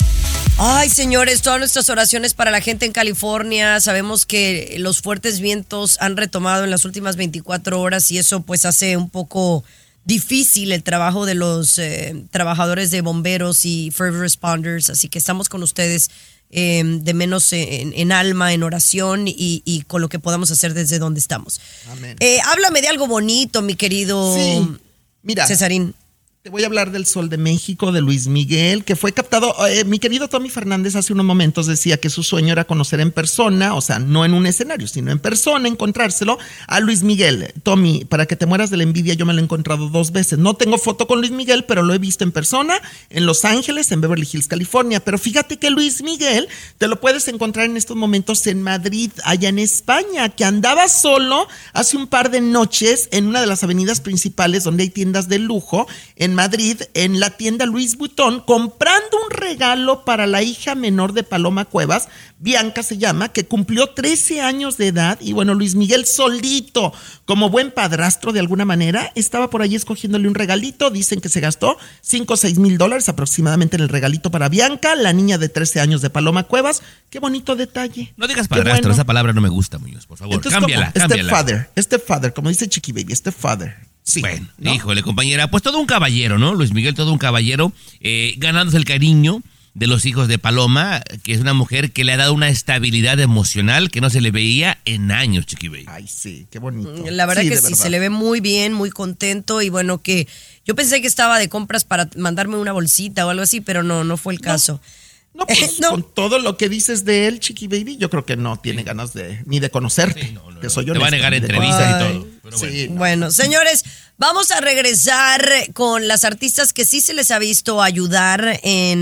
Ay, señores, todas nuestras oraciones para la gente en California. Sabemos que los fuertes vientos han retomado en las últimas 24 horas y eso pues hace un poco difícil el trabajo de los trabajadores de bomberos y first responders, así que estamos con ustedes de menos en alma, en oración y con lo que podamos hacer desde donde estamos. Amén. Háblame de algo bonito, mi querido Cesarín. Te voy a hablar del Sol de México, de Luis Miguel, que fue captado. Mi querido Tommy Fernández hace unos momentos decía que su sueño era conocer en persona, o sea, no en un escenario, sino en persona, encontrárselo a Luis Miguel. Tommy, para que te mueras de la envidia, yo me lo he encontrado 2 veces. No tengo foto con Luis Miguel, pero lo he visto en persona en Los Ángeles, en Beverly Hills, California. Pero fíjate que Luis Miguel te lo puedes encontrar en estos momentos en Madrid, allá en España, que andaba solo hace un par de noches en una de las avenidas principales donde hay tiendas de lujo, en Madrid, en la tienda Louis Vuitton, comprando un regalo para la hija menor de Paloma Cuevas, Bianca se llama, que cumplió 13 años de edad. Y bueno, Luis Miguel solito, como buen padrastro de alguna manera, estaba por ahí escogiéndole un regalito. Dicen que se gastó $5 o $6,000 aproximadamente en el regalito para Bianca, la niña de 13 años de Paloma Cuevas. Qué bonito detalle. No digas padrastro, esa palabra no me gusta, Muñoz, por favor. Entonces, cámbiala. Stepfather, como dice Chiqui Baby, stepfather. Sí, bueno, ¿no? Híjole, compañera, pues todo un caballero, ¿no? Luis Miguel, todo un caballero, ganándose el cariño de los hijos de Paloma, que es una mujer que le ha dado una estabilidad emocional que no se le veía en años, Chiqui Baby. Ay, sí, qué bonito. La verdad que sí, se le ve muy bien, muy contento, y bueno, que yo pensé que estaba de compras para mandarme una bolsita o algo así, pero no fue el caso. No, pues con todo lo que dices de él, Chiqui Baby, yo creo que no tiene ganas ni de conocerte. Sí, te soy honesto, te va a negar entrevistas y todo. Pero bueno. Sí, bueno, señores, vamos a regresar con las artistas que sí se les ha visto ayudar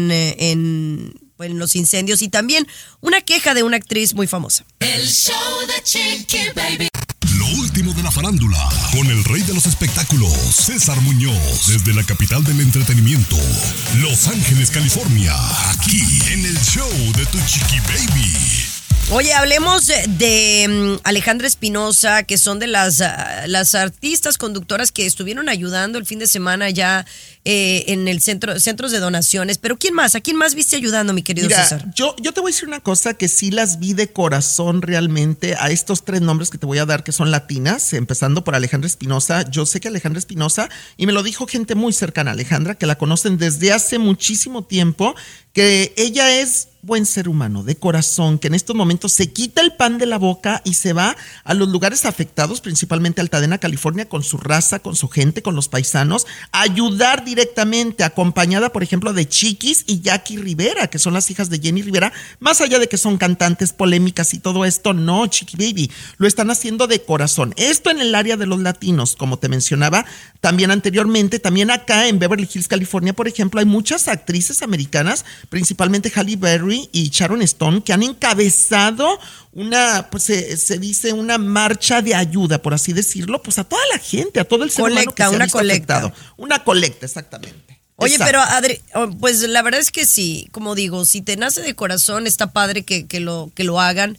en los incendios, y también una queja de una actriz muy famosa. El show de Chiqui Baby. Lo último de la farándula, con el rey de los espectáculos, César Muñoz, desde la capital del entretenimiento, Los Ángeles, California, aquí en el show de Tu Chiqui Baby. Oye, hablemos de Alejandra Espinosa, que son de las artistas conductoras que estuvieron ayudando el fin de semana ya en el centros de donaciones. Pero ¿quién más? ¿A quién más viste ayudando, mi querido César? Yo te voy a decir una cosa que sí las vi de corazón realmente a estos 3 nombres que te voy a dar que son latinas, empezando por Alejandra Espinosa. Yo sé que Alejandra Espinosa, y me lo dijo gente muy cercana a Alejandra, que la conocen desde hace muchísimo tiempo, que ella es buen ser humano, de corazón, que en estos momentos se quita el pan de la boca y se va a los lugares afectados, principalmente Altadena, California, con su raza, con su gente, con los paisanos, a ayudar directamente, acompañada, por ejemplo, de Chiquis y Jackie Rivera, que son las hijas de Jenny Rivera, más allá de que son cantantes polémicas y todo esto, no, Chiqui Baby, lo están haciendo de corazón. Esto en el área de los latinos, como te mencionaba también anteriormente, también acá en Beverly Hills, California, por ejemplo, hay muchas actrices americanas, principalmente Halle Berry y Sharon Stone, que han encabezado una, pues se dice, una marcha de ayuda, por así decirlo, pues a toda la gente, a todo el ser humano que se ha visto afectado. Una colecta, exactamente. Oye, Exacto. pero Adri, pues la verdad es que sí, como digo, si te nace de corazón, está padre que lo hagan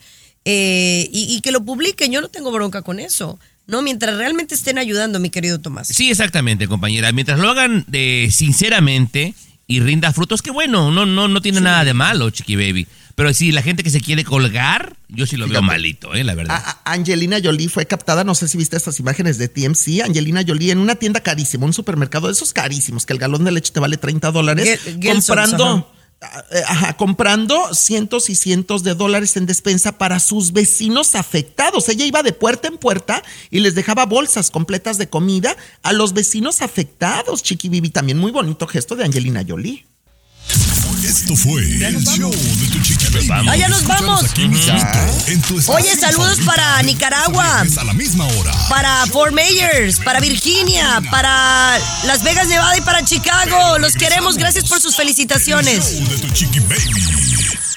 y que lo publiquen. Yo no tengo bronca con eso, ¿no? Mientras realmente estén ayudando, mi querido Tomás. Sí, exactamente, compañera. Mientras lo hagan sinceramente y rinda frutos, que bueno, no tiene nada de malo, Chiqui Baby. Pero sí, la gente que se quiere colgar, yo sí lo veo malito, la verdad. Angelina Jolie fue captada, no sé si viste estas imágenes de TMZ, Angelina Jolie en una tienda carísima, un supermercado de esos carísimos, que el galón de leche te vale $30, comprando cientos y cientos de dólares en despensa para sus vecinos afectados. Ella iba de puerta en puerta y les dejaba bolsas completas de comida a los vecinos afectados, Chiqui Bibi. También muy bonito gesto de Angelina Jolie. Esto fue el show de tu Chiqui Baby. ¡Ya nos vamos! Oye, saludos para Nicaragua, a la misma hora, para Fort Myers, para Virginia, para Las Vegas, Nevada y para Chicago. Los queremos, gracias por sus felicitaciones. El show de tu Chiqui Baby.